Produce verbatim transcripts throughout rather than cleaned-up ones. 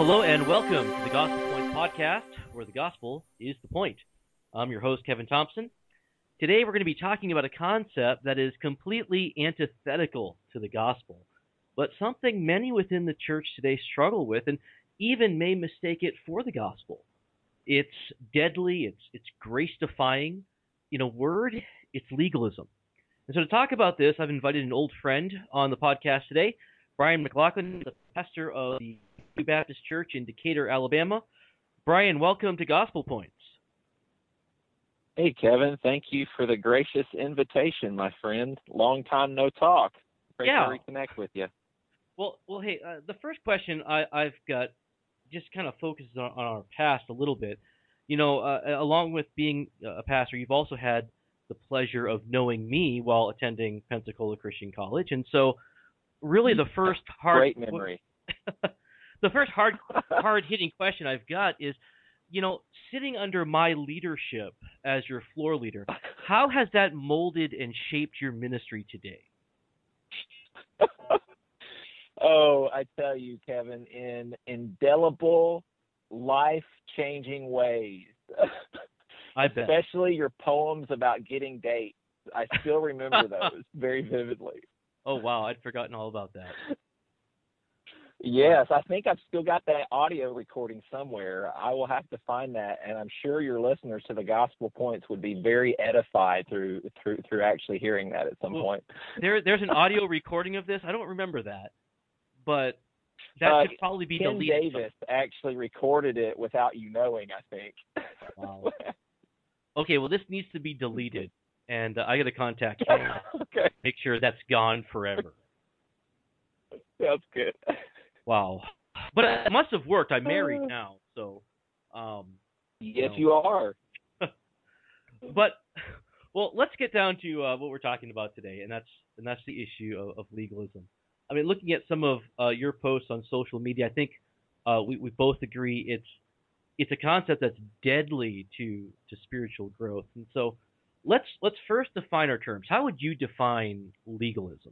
Hello and welcome to the Gospel Point podcast, where the gospel is the point. I'm your host, Kevin Thompson. Today we're going to be talking about a concept that is completely antithetical to the gospel, but something many within the church today struggle with and even may mistake it for the gospel. It's deadly, it's it's grace-defying. In a word, it's legalism. And so to talk about this, I've invited an old friend on the podcast today, Brian McLaughlin, the pastor of the New Baptist Church in Decatur, Alabama. Brian, welcome to Gospel Points. Hey, Kevin. Thank you for the gracious invitation, my friend. Long time no talk. Great yeah. to reconnect with you. Well, well, hey, uh, the first question I, I've got just kind of focuses on, on our past a little bit. You know, uh, along with being a pastor, you've also had the pleasure of knowing me while attending Pensacola Christian College, and so really the first hard great memory. the first hard hard hitting question I've got is, you know, sitting under my leadership as your floor leader, how has that molded and shaped your ministry today? Oh, I tell you, Kevin, in indelible, life-changing ways. I bet. Especially your poems about getting dates. I still remember those very vividly. Oh, wow. I'd forgotten all about that. Yes, I think I've still got that audio recording somewhere. I will have to find that, and I'm sure your listeners to the Gospel Points would be very edified through through through actually hearing that at some well, point. There, there's an audio recording of this. I don't remember that, but that uh, could probably be Ken deleted. Davis actually recorded it without you knowing, I think. Wow. Okay, well, this needs to be deleted, and uh, I got to contact him. Okay. Make sure that's gone forever. Sounds good. Wow. But it must have worked. I'm married now, so. Um, yes, you, know. you are. But, well, let's get down to uh, what we're talking about today, and that's and that's the issue of, of legalism. I mean, looking at some of uh, your posts on social media, I think uh, we, we both agree it's it's a concept that's deadly to to spiritual growth. And so, let's let's first define our terms. How would you define legalism?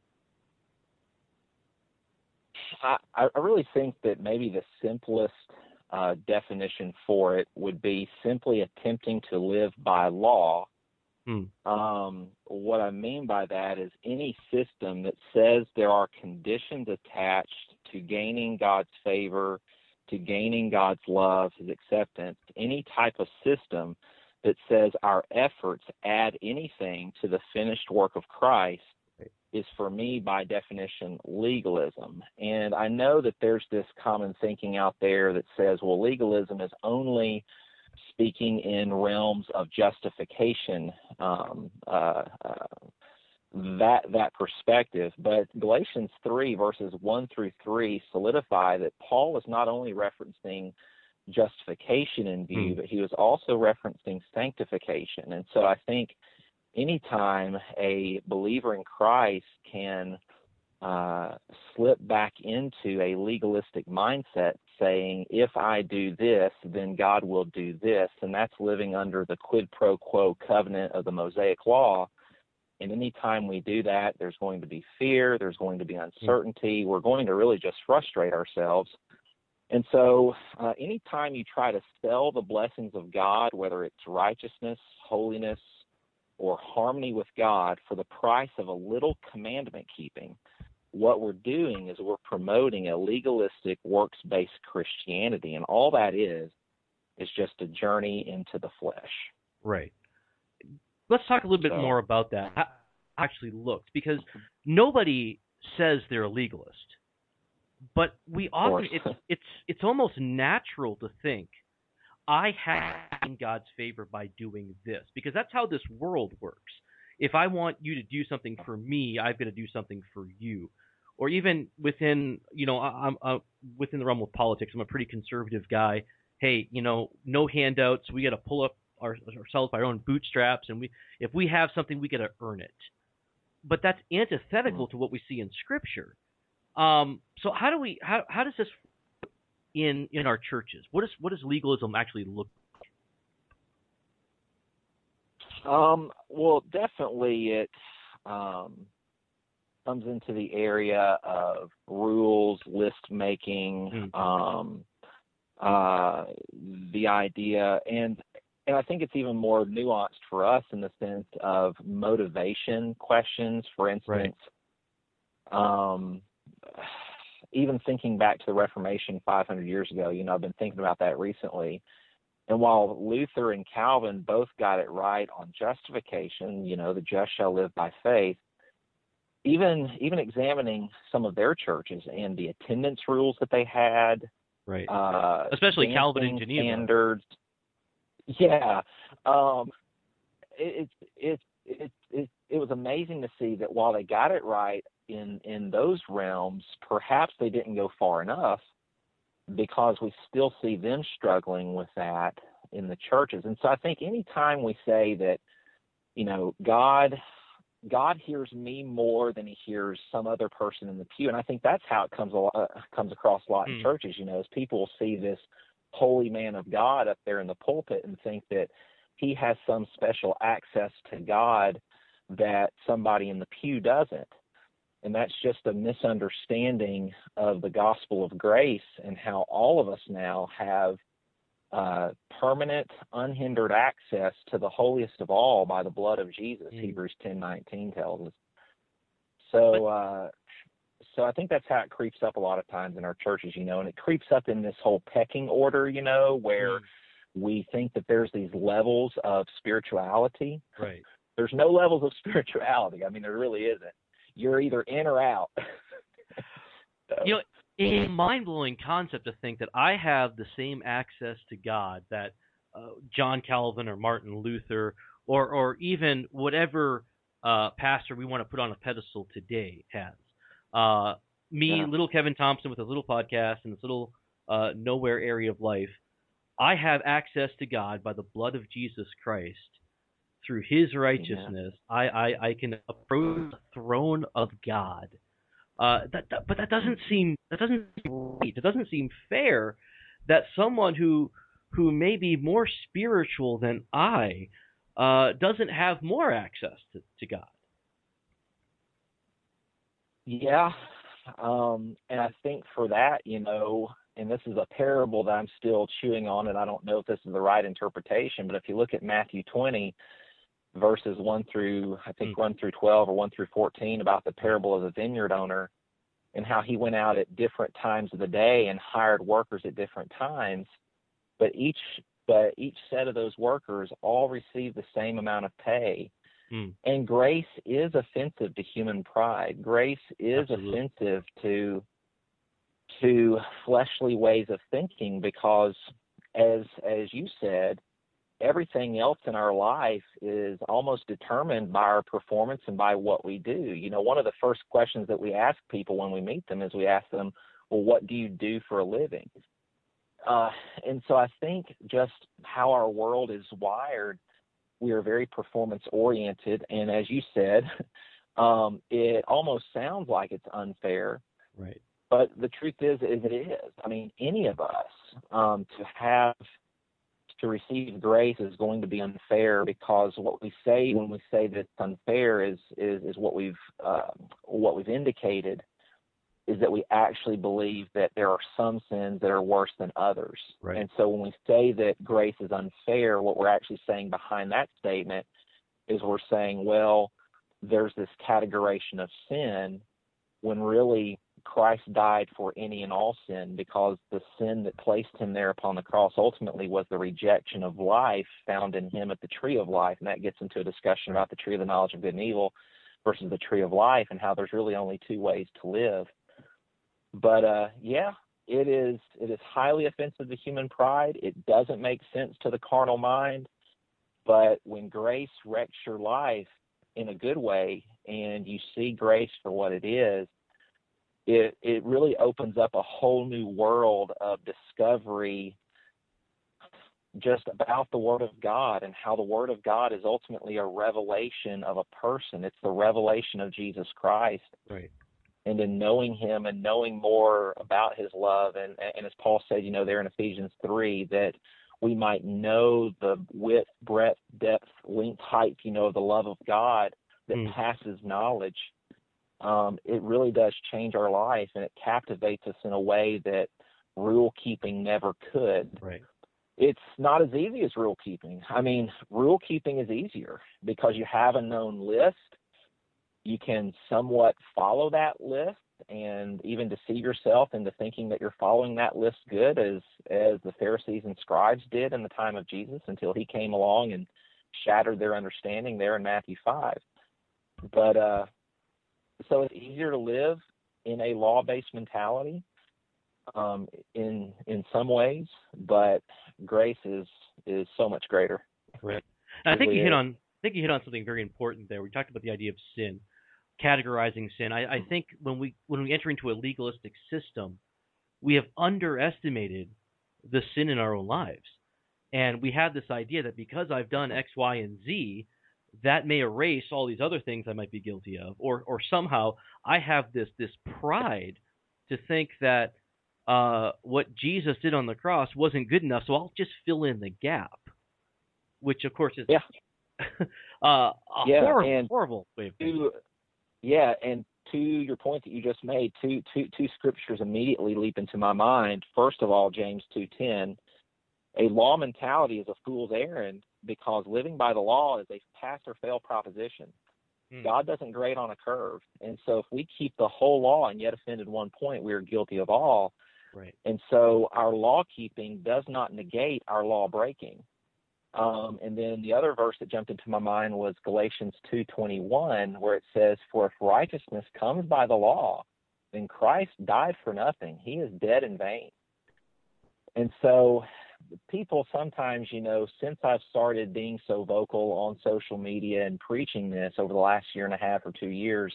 I, I really think that maybe the simplest uh, definition for it would be simply attempting to live by law. Hmm. Um, what I mean by that is any system that says there are conditions attached to gaining God's favor, to gaining God's love, His acceptance, any type of system that says our efforts add anything to the finished work of Christ is, for me, by definition, legalism. And I know that there's this common thinking out there that says, well, legalism is only speaking in realms of justification, um, uh, uh, that that perspective. But Galatians three, verses one through three, solidify that Paul is not only referencing justification in view, Hmm. but he was also referencing sanctification. And so I think anytime a believer in Christ can uh, slip back into a legalistic mindset saying, if I do this, then God will do this, and that's living under the quid pro quo covenant of the Mosaic Law. And anytime we do that, there's going to be fear, there's going to be uncertainty, we're going to really just frustrate ourselves. And so uh, anytime you try to sell the blessings of God, whether it's righteousness, holiness, or harmony with God for the price of a little commandment keeping, what we're doing is we're promoting a legalistic, works-based Christianity, and all that is is just a journey into the flesh. Right. Let's talk a little bit so, more about that. How it actually looks, because nobody says they're a legalist, but we often it's it's it's almost natural to think, I have God's favor by doing this, because that's how this world works. If I want you to do something for me, I've got to do something for you. Or even within, you know, I'm, I'm within the realm of politics, I'm a pretty conservative guy. Hey, you know, no handouts. We got to pull up our, ourselves by our own bootstraps, and we, if we have something, we got to earn it. But that's antithetical to what we see in Scripture. Um, so how do we? How how does this in in our churches? What does what does legalism actually look like? Um, well, definitely it um, comes into the area of rules, list making, Mm. um, uh, the idea, and and I think it's even more nuanced for us in the sense of motivation questions. For instance, right. um, even thinking back to the Reformation five hundred years ago, you know, I've been thinking about that recently. And while Luther and Calvin both got it right on justification, you know, the just shall live by faith, even even examining some of their churches and the attendance rules that they had, right, uh, especially Calvin and Geneva standards, yeah, um, it, it it it it it was amazing to see that while they got it right in in those realms, perhaps they didn't go far enough, because we still see them struggling with that in the churches. And so I think any time we say that, you know, God God hears me more than he hears some other person in the pew, and I think that's how it comes a lot, comes across a lot in mm. churches, you know, as people will see this holy man of God up there in the pulpit and think that he has some special access to God that somebody in the pew doesn't. And that's just a misunderstanding of the gospel of grace and how all of us now have uh, permanent, unhindered access to the holiest of all by the blood of Jesus, mm. Hebrews ten nineteen tells us. So, uh, so I think that's how it creeps up a lot of times in our churches, you know, and it creeps up in this whole pecking order, you know, where mm. we think that there's these levels of spirituality. Right. There's no levels of spirituality. I mean, there really isn't. You're either in or out. So. You know, it's a mind-blowing concept to think that I have the same access to God that uh, John Calvin or Martin Luther or or even whatever uh, pastor we want to put on a pedestal today has. Uh, me, yeah. little Kevin Thompson with a little podcast in this little uh, nowhere area of life, I have access to God by the blood of Jesus Christ. Through his righteousness, yeah. I, I, I can approach the throne of God. Uh, that, that, but that doesn't seem that doesn't seem right. It doesn't seem fair that someone who who may be more spiritual than I uh, doesn't have more access to, to God. Yeah, um, and I think for that, you know, and this is a parable that I'm still chewing on, and I don't know if this is the right interpretation, but if you look at Matthew twenty, verses one through, I think, mm. one through twelve or one through fourteen, about the parable of the vineyard owner and how he went out at different times of the day and hired workers at different times, but each but each set of those workers all received the same amount of pay. Mm. And grace is offensive to human pride. Grace is Absolutely. offensive to to fleshly ways of thinking, because as as you said, everything else in our life is almost determined by our performance and by what we do. You know, one of the first questions that we ask people when we meet them is we ask them, well, what do you do for a living? Uh, and so I think just how our world is wired, we are very performance oriented. And as you said, um, it almost sounds like it's unfair. Right. But the truth is, is it is. I mean, any of us um, to have to receive grace is going to be unfair, because what we say when we say that it's unfair is is, is what we've uh, what we've indicated is that we actually believe that there are some sins that are worse than others. Right. And so when we say that grace is unfair, what we're actually saying behind that statement is we're saying, well, there's this categorization of sin, when really Christ died for any and all sin, because the sin that placed him there upon the cross ultimately was the rejection of life found in him at the tree of life. And that gets into a discussion about the tree of the knowledge of good and evil versus the tree of life, and how there's really only two ways to live. But uh, yeah, it is it is highly offensive to human pride. It doesn't make sense to the carnal mind. But when grace wrecks your life in a good way, and you see grace for what it is, it it really opens up a whole new world of discovery just about the Word of God, and how the Word of God is ultimately a revelation of a person. It's the revelation of Jesus Christ. Right. And in knowing him and knowing more about his love, and, and as Paul said, you know, there in Ephesians three, that we might know the width, breadth, depth, length, height, you know, of the love of God that mm. passes knowledge. um, it really does change our life, and it captivates us in a way that rule keeping never could. Right. It's not as easy as rule keeping. I mean, rule keeping is easier because you have a known list. You can somewhat follow that list and even deceive yourself into thinking that you're following that list good, as as the Pharisees and scribes did in the time of Jesus, until he came along and shattered their understanding there in Matthew five. But uh, so it's easier to live in a law-based mentality um, in in some ways, but grace is is so much greater. Right. And I think you hit on I think you hit on something very important there. We talked about the idea of sin, categorizing sin. I, I think when we when we enter into a legalistic system, we have underestimated the sin in our own lives. And we have this idea that because I've done X, Y, and Z, that may erase all these other things I might be guilty of. Or or somehow I have this this pride to think that uh, what Jesus did on the cross wasn't good enough, so I'll just fill in the gap. Which, of course, is yeah. uh, a yeah, horrible, and horrible way of thinking. to, yeah, and to your point that you just made, two, two, two scriptures immediately leap into my mind. First of all, James two ten, a law mentality is a fool's errand because living by the law is a pass-or-fail proposition. Mm. God doesn't grade on a curve. And so if we keep the whole law and yet offend at one point, we are guilty of all. Right. And so our law-keeping does not negate our law-breaking. Um, and then the other verse that jumped into my mind was Galatians two twenty-one, where it says, "For if righteousness comes by the law, then Christ died for nothing. He is dead in vain." And so people sometimes, you know, since I've started being so vocal on social media and preaching this over the last year and a half or two years,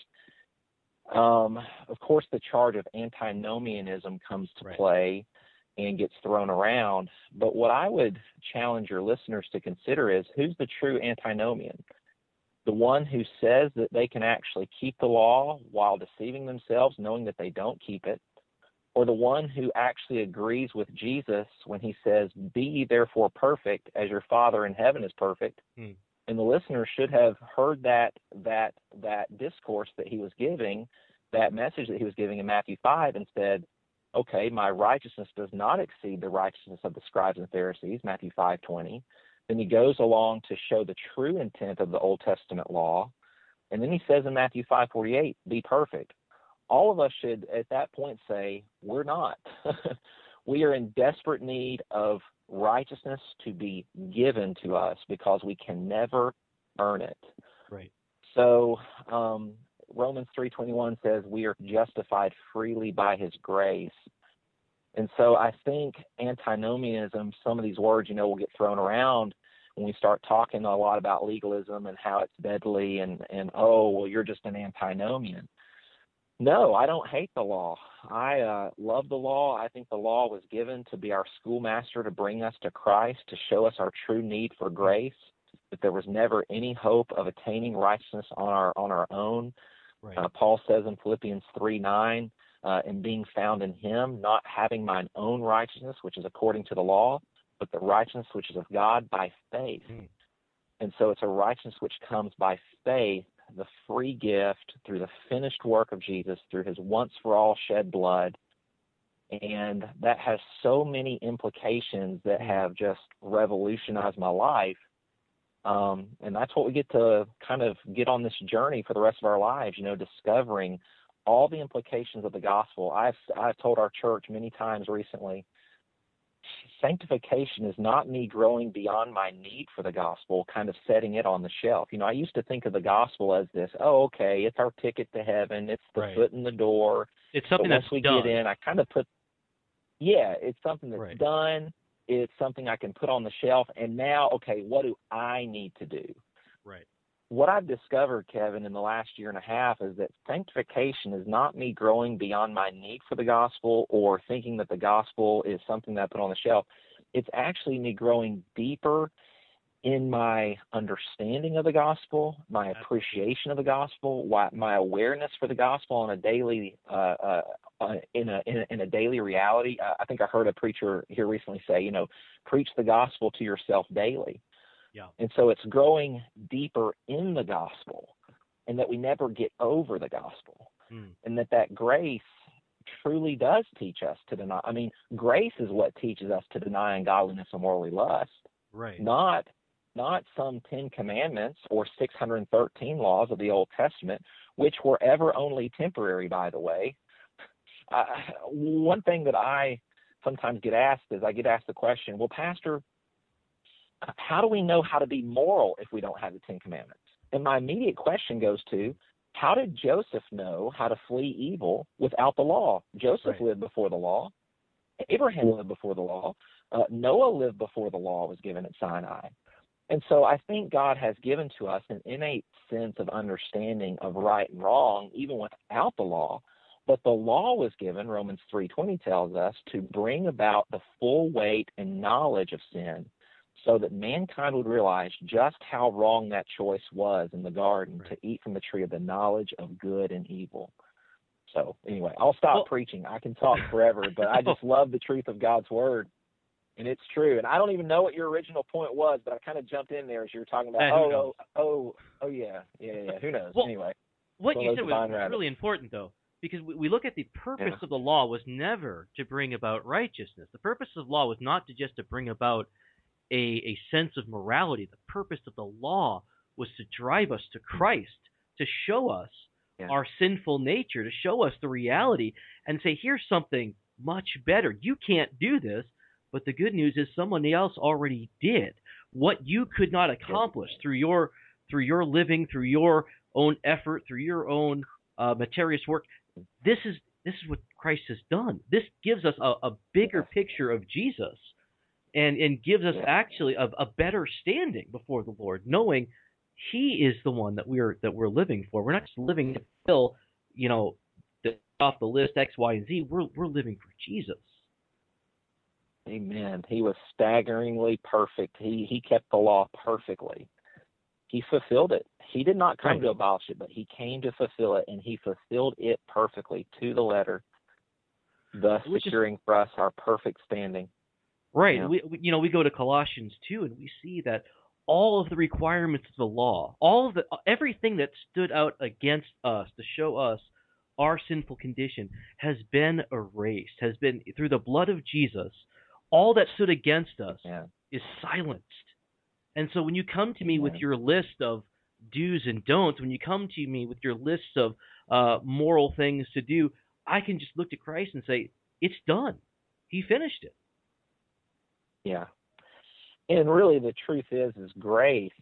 um, of course the charge of antinomianism comes to right. play and gets thrown around. But what I would challenge your listeners to consider is, who's the true antinomian? The one who says that they can actually keep the law while deceiving themselves, knowing that they don't keep it, or the one who actually agrees with Jesus when he says, "Be ye therefore perfect as your Father in heaven is perfect." Hmm. And the listener should have heard that that that discourse that he was giving, that message that he was giving in Matthew five, and said, okay, my righteousness does not exceed the righteousness of the scribes and Pharisees, Matthew five twenty. Then he goes along to show the true intent of the Old Testament law. And then he says in Matthew five forty-eight, be perfect. All of us should at that point say, we're not. We are in desperate need of righteousness to be given to us because we can never earn it. Right. So, um, Romans three twenty-one says we are justified freely by his grace. And so I think antinomianism, some of these words, you know, will get thrown around when we start talking a lot about legalism and how it's deadly and, and oh, well, you're just an antinomian. No, I don't hate the law. I uh, love the law. I think the law was given to be our schoolmaster, to bring us to Christ, to show us our true need for grace, that there was never any hope of attaining righteousness on our on our own. Right. Uh, Paul says in Philippians three nine, uh, in being found in him, not having mine own righteousness, which is according to the law, but the righteousness which is of God by faith. Mm. And so it's a righteousness which comes by faith, the free gift through the finished work of Jesus, through his once-for-all shed blood. And that has so many implications that have just revolutionized my life. Um, and that's what we get to kind of get on this journey for the rest of our lives, you know, discovering all the implications of the gospel. I've, I've told our church many times recently, sanctification is not me growing beyond my need for the gospel, kind of setting it on the shelf. You know, I used to think of the gospel as this, oh, okay, it's our ticket to heaven. It's the right. foot in the door. It's something but once that's we done. get in, I kind of put, yeah, it's something that's right. done. It's something I can put on the shelf. And now, okay, what do I need to do? Right. What I've discovered, Kevin, in the last year and a half is that sanctification is not me growing beyond my need for the gospel or thinking that the gospel is something that I put on the shelf. It's actually me growing deeper in my understanding of the gospel, my appreciation of the gospel, my awareness for the gospel on a daily, uh, uh, uh, in a in a, in a daily reality. Uh, I think I heard a preacher here recently say, you know, preach the gospel to yourself daily. Yeah. And so it's growing deeper in the gospel, and that we never get over the gospel. Mm. and that that grace truly does teach us to deny. I mean, grace is what teaches us to deny ungodliness and worldly lust, Right. not not some Ten Commandments or six hundred thirteen laws of the Old Testament, which were ever only temporary, by the way. Uh, one thing that I sometimes get asked is I get asked the question, well, Pastor, how do we know how to be moral if we don't have the Ten Commandments? And my immediate question goes to, how did Joseph know how to flee evil without the law? Joseph Right. lived before the law. Abraham lived before the law. Uh, Noah lived before the law was given at Sinai. And so I think God has given to us an innate sense of understanding of right and wrong, even without the law. But the law was given, Romans three twenty tells us, to bring about the full weight and knowledge of sin, so that mankind would realize just how wrong that choice was in the garden, Right. to eat from the tree of the knowledge of good and evil. So anyway, I'll stop well, preaching. I can talk forever, but I just love the truth of God's word. And it's true. And I don't even know what your original point was, but I kind of jumped in there as you were talking about, Yeah, who oh, knows? oh, oh, oh, yeah, yeah, yeah, who knows? Well, Anyway, what one you of said those was, divine was rabbits. really important, though, because we, we look at the purpose Yeah. of the law was never to bring about righteousness. The purpose of law was not to just to bring about a, a sense of morality. The purpose of the law was to drive us to Christ, to show us Yeah. our sinful nature, to show us the reality, and say, here's something much better. You can't do this, but the good news is someone else already did. What you could not accomplish through your through your living, through your own effort, through your own uh, materious work, this is this is what Christ has done. This gives us a, a bigger picture of Jesus, and and gives us Yeah. actually a, a better standing before the Lord, knowing He is the one that we're that we're living for. We're not just living to fill, you know, the, off the list X, Y, and Z. We're we're living for Jesus. Amen. He was staggeringly perfect. He he kept the law perfectly. He fulfilled it. He did not come Right. to abolish it, but he came to fulfill it, and he fulfilled it perfectly to the letter, thus Which is securing for us our perfect standing. right. Yeah. We, we you know we go to Colossians two and we see that all of the requirements of the law, all of the everything that stood out against us to show us our sinful condition has been erased, has been through the blood of Jesus. All that stood against us Yeah. is silenced. And so when you come to me with Amen. your list of do's and don'ts, when you come to me with your list of uh, moral things to do, I can just look to Christ and say, it's done. He finished it. Yeah. And really the truth is, is grace,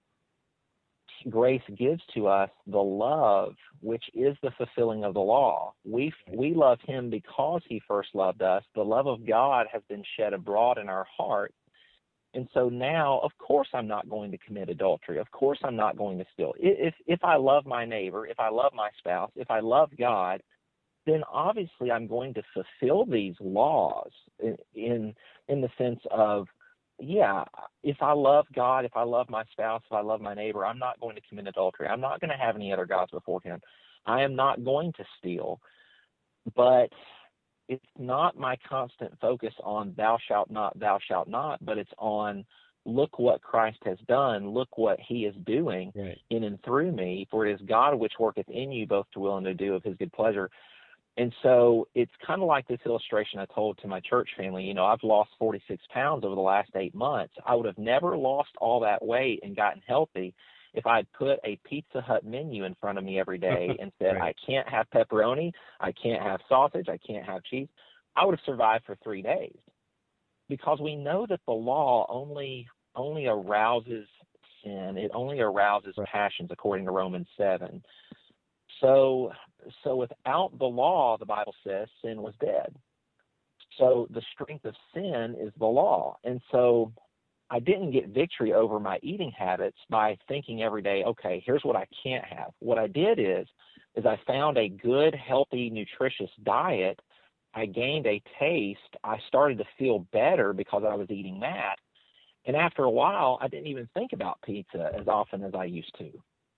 grace gives to us the love, which is the fulfilling of the law. We, we love him because he first loved us. The love of God has been shed abroad in our heart. And so now, of course, I'm not going to commit adultery. Of course, I'm not going to steal. If, if I love my neighbor, if I love my spouse, if I love God, then obviously I'm going to fulfill these laws in, in, in the sense of, yeah, if I love God, if I love my spouse, if I love my neighbor, I'm not going to commit adultery. I'm not going to have any other gods before him. I am not going to steal. But it's not my constant focus on thou shalt not, thou shalt not, but it's on look what Christ has done, look what he is doing Right. in and through me, for it is God which worketh in you both to will and to do of his good pleasure. And so it's kind of like this illustration I told to my church family. You know, I've lost forty-six pounds over the last eight months. I would have never lost all that weight and gotten healthy if I'd put a Pizza Hut menu in front of me every day and said, Right. I can't have pepperoni, I can't have sausage, I can't have cheese. I would have survived for three days because we know that the law only only arouses sin. It only arouses Right. passions, according to Romans seven. So, so without the law, the Bible says, sin was dead. So the strength of sin is the law. And so I didn't get victory over my eating habits by thinking every day, okay, here's what I can't have. What I did is, is I found a good, healthy, nutritious diet. I gained a taste. I started to feel better because I was eating that. And after a while, I didn't even think about pizza as often as I used to.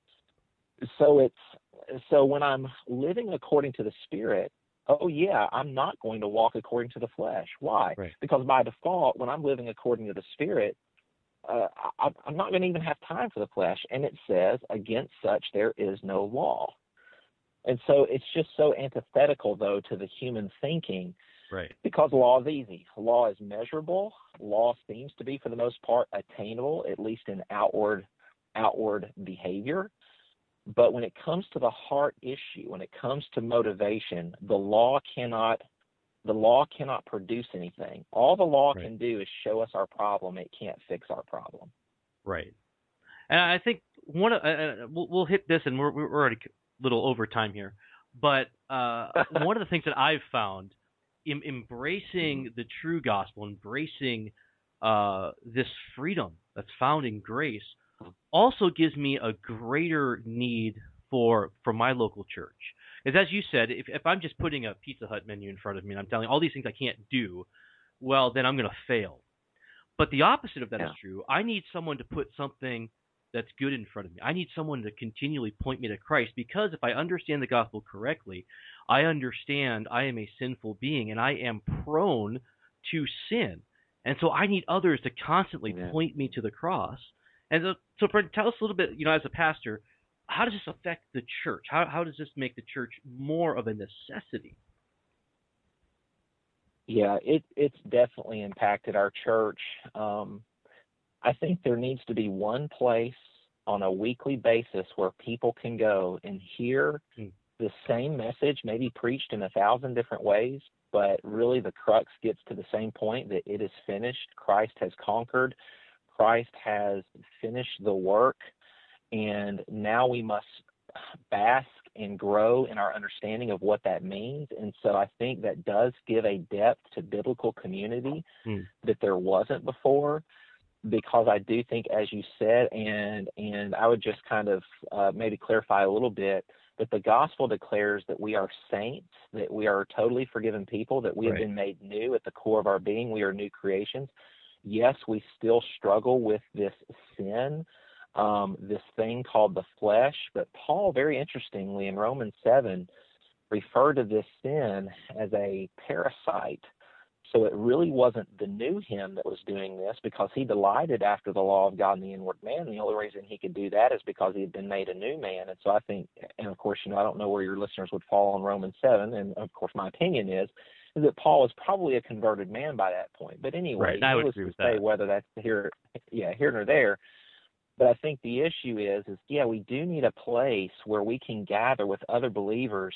So it's so when I'm living according to the Spirit, oh yeah, I'm not going to walk according to the flesh. Why? Right. Because by default, when I'm living according to the Spirit, uh, I, I'm not going to even have time for the flesh. And it says, against such there is no law. And so it's just so antithetical, though, to the human thinking. Right. Because law is easy. Law is measurable. Law seems to be, for the most part, attainable, at least in outward outward behavior. But when it comes to the heart issue, when it comes to motivation, the law cannot the law cannot produce anything. All the law right. can do is show us our problem. It can't fix our problem. Right. And I think one of, uh, we'll, we'll hit this, and we're we're already a little over time here. But uh, one of the things that I've found in embracing the true gospel, embracing uh, this freedom that's found in grace, also gives me a greater need for for my local church. Because as you said, if, if I'm just putting a Pizza Hut menu in front of me and I'm telling all these things I can't do, well, then I'm going to fail. But the opposite of that yeah. is true. I need someone to put something that's good in front of me. I need someone to continually point me to Christ, because if I understand the gospel correctly, I understand I am a sinful being and I am prone to sin. And so I need others to constantly yeah. point me to the cross. And so, so Brent, tell us a little bit, you know, as a pastor, how does this affect the church? How how does this make the church more of a necessity? Yeah, it it's definitely impacted our church. Um, I think there needs to be one place on a weekly basis where people can go and hear hmm. the same message, maybe preached in a thousand different ways, but really the crux gets to the same point, that it is finished. Christ has conquered. Christ has finished the work, and now we must bask and grow in our understanding of what that means. And so I think that does give a depth to biblical community mm. that there wasn't before, because I do think, as you said, and and I would just kind of uh, maybe clarify a little bit, that the gospel declares that we are saints, that we are totally forgiven people, that we right. have been made new at the core of our being. We are new creations. Yes, we still struggle with this sin, um, this thing called the flesh. But Paul, very interestingly, in Romans seven, referred to this sin as a parasite. So it really wasn't the new him that was doing this, because he delighted after the law of God in the inward man. The only reason he could do that is because he had been made a new man. And so I think, and of course, you know, I don't know where your listeners would fall on Romans seven. And of course, my opinion is, is that Paul was probably a converted man by that point. But anyway, right. I would agree with say that. Whether that's here, yeah, here nor there. But I think the issue is, is yeah, we do need a place where we can gather with other believers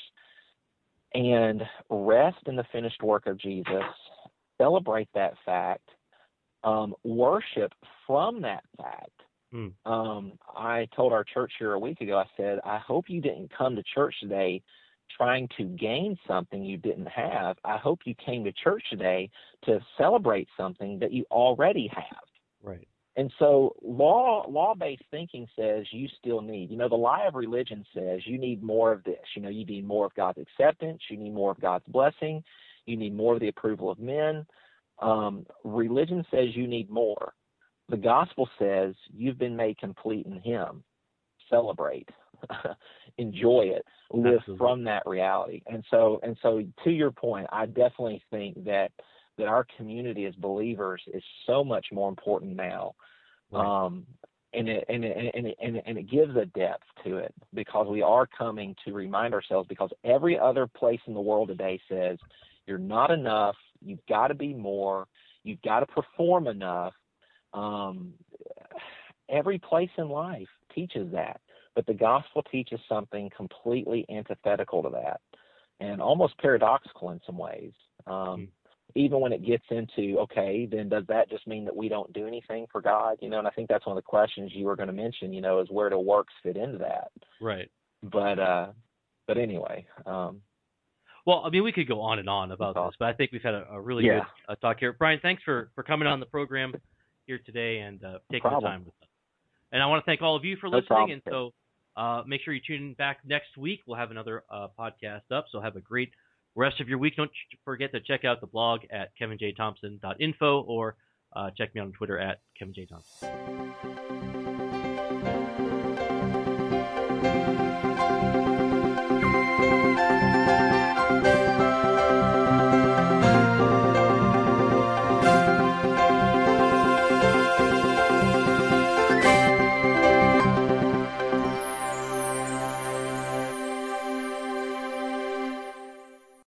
and rest in the finished work of Jesus, celebrate that fact, um, worship from that fact. Mm. Um, I told our church here a week ago, I said, I hope you didn't come to church today trying to gain something you didn't have. I hope you came to church today to celebrate something that you already have. Right. And so law, law-based thinking says you still need, you know, the lie of religion says you need more of this. You know, you need more of God's acceptance. You need more of God's blessing. You need more of the approval of men. Um, religion says you need more. The gospel says you've been made complete in him. Celebrate, enjoy it, live Absolutely. From that reality. And so, and so to your point, I definitely think that that our community as believers is so much more important now. Right. Um, and it, and, it, and, it, and, it, and it gives a depth to it, because we are coming to remind ourselves, because every other place in the world today says you're not enough, you've got to be more, you've got to perform enough. Um, every place in life teaches that, but the gospel teaches something completely antithetical to that, and almost paradoxical in some ways. Um, mm-hmm. Even when it gets into, okay, then does that just mean that we don't do anything for God? You know, and I think that's one of the questions you were going to mention, you know, is where do works fit into that? Right. But, uh, but anyway. Um, well, I mean, we could go on and on about this, but I think we've had a, a really yeah. good uh, talk here. Brian, thanks for, for coming on the program here today and uh, taking no the time with us. And I want to thank all of you for no listening. Problem. And so uh, make sure you tune back next week. We'll have another uh, podcast up. So have a great rest of your week. Don't forget to check out the blog at kevin j thompson dot info or uh, check me out on Twitter at kevin j thompson.